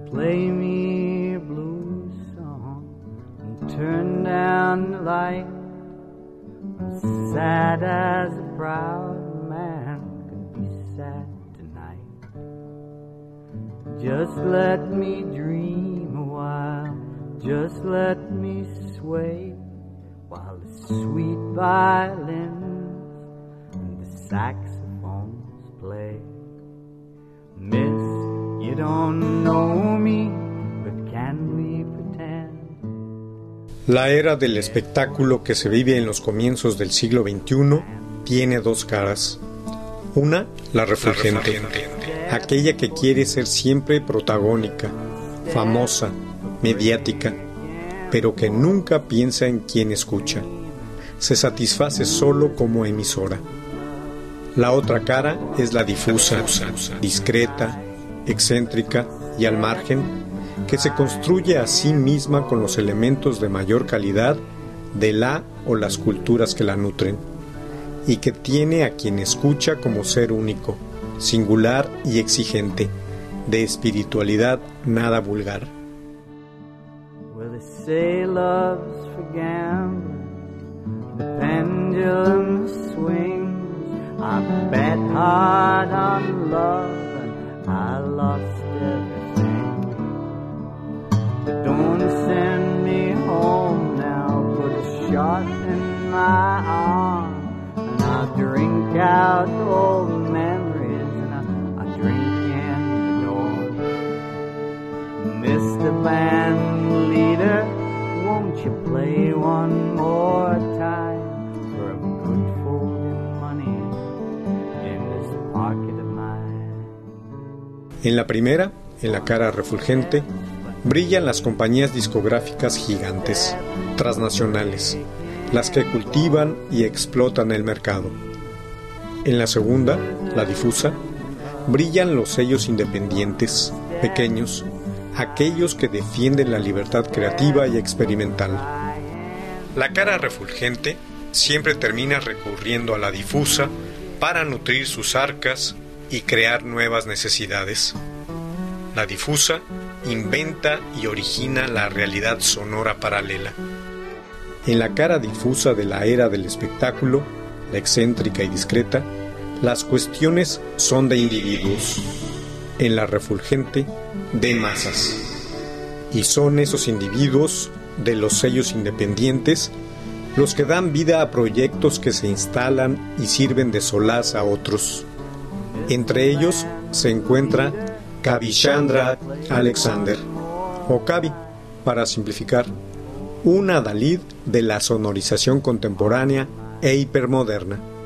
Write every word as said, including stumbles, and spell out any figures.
play me a blues song and turn down the light. I'm sad as a proud man could be sad tonight. Just let me dream a while, just let me sway, while the sweet violins and the saxophones play. Miss, you don't know me, but can we pretend? La era del espectáculo que se vive en los comienzos del siglo veintiuno tiene dos caras. Una, la refulgente, aquella que quiere ser siempre protagónica, famosa, mediática, pero que nunca piensa en quien escucha. Se satisface solo como emisora. La otra cara es la difusa, discreta, excéntrica y al margen, que se construye a sí misma con los elementos de mayor calidad de la o las culturas que la nutren, y que tiene a quien escucha como ser único, singular y exigente, de espiritualidad nada vulgar. Well, they say love's for gamblers, the pendulum swings. I bet hard on love and I lost everything. But don't send me home now, put a shot in my arm, and I'll drink out old memories, and I'll, I'll drink in the door. Mister Band Leader, won't you play one more time for a good folding money in this pocket of mine? En la primera, en la cara refulgente, brillan las compañías discográficas gigantes, transnacionales, las que cultivan y explotan el mercado. En la segunda, la difusa, brillan los sellos independientes, pequeños, aquellos que defienden la libertad creativa y experimental. La cara refulgente siempre termina recurriendo a la difusa para nutrir sus arcas y crear nuevas necesidades. La difusa inventa y origina la realidad sonora paralela. En la cara difusa de la era del espectáculo, la excéntrica y discreta, las cuestiones son de individuos. En la refulgente, de masas. Y son esos individuos de los sellos independientes los que dan vida a proyectos que se instalan y sirven de solaz a otros. Entre ellos se encuentra Kavichandra Alexander, o Kavi, para simplificar, un adalid de la sonorización contemporánea e hipermoderna.